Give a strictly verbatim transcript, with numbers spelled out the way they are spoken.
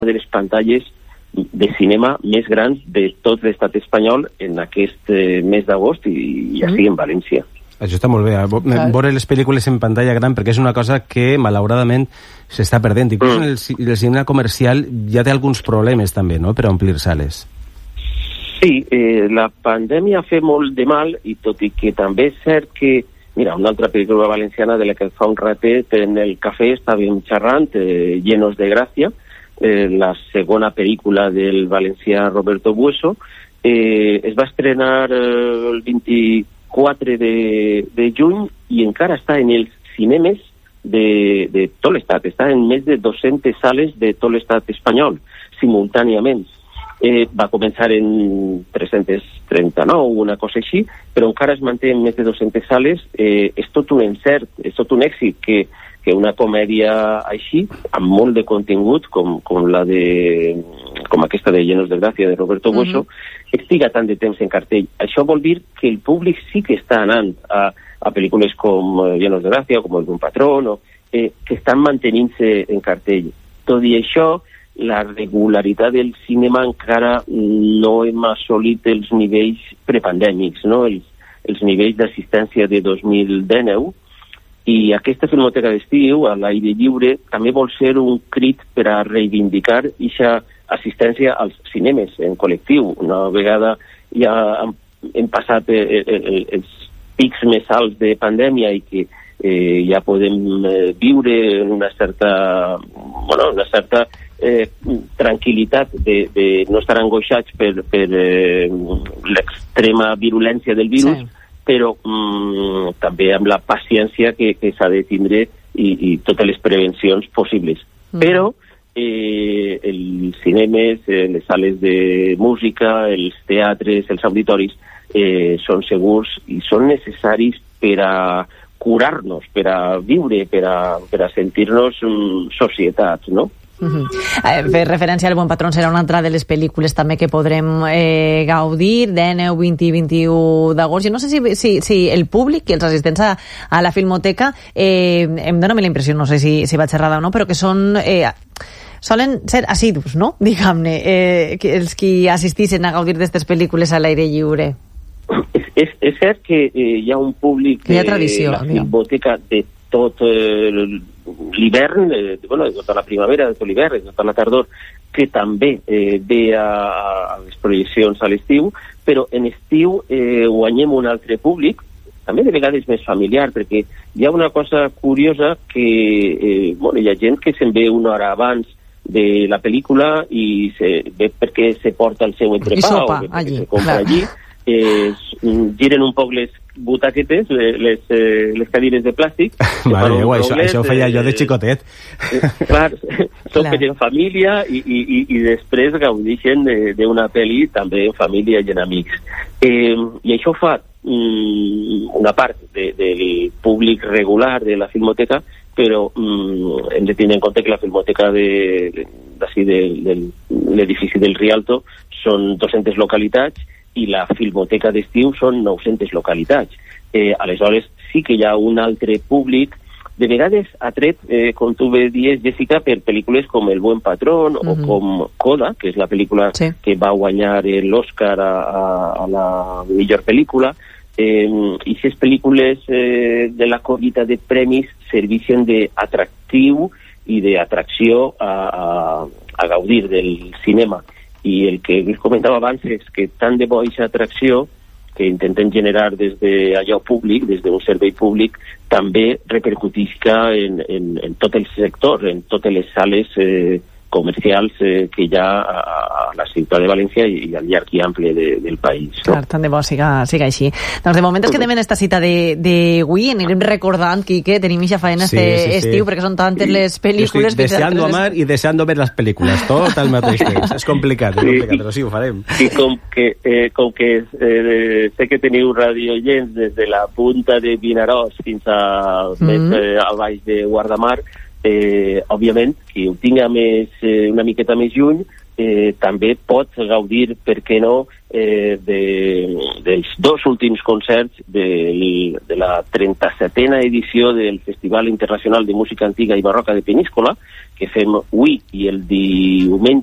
de les pantalles de cinema més grans de tot l'estat espanyol en aquest eh, mes d'agost i, i així en València. Això està molt bé, eh? Veure les pel·lícules en pantalla gran, perquè és una cosa que malauradament s'està perdent. Inclús mm. en el, el cinema comercial ja té alguns problemes també, no?, per omplir sales. Sí, eh, la pandèmia ha fet molt de mal, i tot i que també és cert que, mira, una altra pel·lícula valenciana de la que fa un ratet en el cafè estàvem xerrant, eh, Llenos de Gràcia, eh, la segona pel·lícula del valencià Roberto Bueso, eh, es va estrenar eh, el vint-i-quatre de, de juny i encara està en els cinemes de, de tot l'estat, està en més de dues-centes sales de tot l'estat espanyol, simultàniament. Eh, va començar en tres-cents trenta-nou, una cosa així, però encara es manté en més de dues-centes sales. Eh, és tot un encert, és tot un èxit que, que una comèdia així, amb molt de contingut, com, com la de com aquesta de Llenos de Gràcia, de Roberto Bueso, uh-huh. estiga tant de temps en cartell. Això vol dir que el públic sí que està anant a, a pel·lícules com Llenos de Gràcia, com El Buen Patrón, o, eh, que estan mantenint-se en cartell. Tot i això, la regularitat del cinema encara no hem assolit els nivells prepandèmics, no? els, els nivells d'assistència de dos mil dinou, i aquesta filmoteca d'estiu, a l'aire lliure, també vol ser un crit per a reivindicar aquesta assistència als cinemes en col·lectiu. Una vegada ja hem, hem passat eh, eh, els pics més alts de pandèmia i que eh, ja podem eh, viure en una certa, bueno, una certa eh, tranquil·litat de, de no estar angoixats per, per eh, l'extrema virulència del virus, sí. però mm, també amb la paciència que, que s'ha de tindre i, i totes les prevencions possibles. Mm. Però eh, els cinemes, eh, les sales de música, els teatres, els auditoris eh, són segurs i són necessaris per a curar-nos, per a viure, per a, per a sentir-nos um, societats, no? Uh-huh. Eh, fer referència al Buen Patrón serà una altra de les pel·lícules també que podrem eh, gaudir dinou, vint i vint-i-u d'agost. Jo no sé si, si, si el públic i els assistents a, a la Filmoteca eh, em dona la impressió, no sé si, si vaig errada o no, però que són eh, solen ser assidus, no? Diguem-ne, eh, que els qui assistixen a gaudir d'aquestes pel·lícules a l'aire lliure. És, és, és cert que eh, hi ha un públic de la Filmoteca de tot eh, l'hivern, eh, bueno, de tota la primavera, de tot l'hivern, de tota la tardor, que també eh, ve a, a les projeccions a l'estiu, però en estiu eh, guanyem un altre públic, també de vegades més familiar, perquè hi ha una cosa curiosa que eh, bueno, hi ha gent que se'n ve una hora abans de la pel·lícula i se ve perquè se porta el seu entrepà I sopa, o perquè allí, se compra clar. allí, eh, giren un poc les butaquetes, les, eh, les cadires de plàstic. Mare meva, això, això ho feia eh, jo de xicotet. Eh, clar, són per en família i, i, i, i després gaudixen d'una pel·li també en família i en amics. Eh, I això fa mm, una part de, del públic regular de la Filmoteca, però mm, hem de tenir en compte que la Filmoteca de, d'ací de, de l'edifici del Rialto són dues-centes localitats i la Filmoteca d'estiu són nou-centes localitats. Eh, aleshores, sí que hi ha un altre públic, de vegades atret, eh, com tu bé dies, Jessica, per pel·lícules com El Buen Patrón mm-hmm. o com Coda, que és la pel·lícula sí. que va guanyar l'Oscar a, a, a la millor pel·lícula, eh, i aquestes pel·lícules eh, de la collita de premis servixen d'atractiu i d'atracció a, a, a gaudir del cinema. I el que us comentava abans és que tant de bo aquesta atracció que intentem generar des d'allò públic, des d'un servei públic, també repercutisca en, en, en tot el sector, en totes les sales eh, comercials eh, que hi ha a, a la ciutat de València i, i al llarg i ample de, del país. No? Clar, tant de bo siga, siga així. Doncs de moment és que tenim esta cita d'avui, anirem recordant, Quique, tenim ixa faena este sí, sí, sí. estiu, perquè són tantes les pel·lícules... Estic deseando amar i deseando ver les pel·lícules, tot al mateix temps. És complicat, és complicat, però sí, ho farem. I com que, eh, com que eh, sé que teniu radiollents des de la punta de Vinaròs fins a mm-hmm. més eh, al baix de Guardamar, eh, òbviament, qui ho tinga més, eh, una miqueta més lluny, eh, també pot gaudir, per què no, eh, de, dels dos últims concerts de, de la trenta-setena edició del Festival Internacional de Música Antiga i Barroca de Peníscola, que fem avui i el diumenge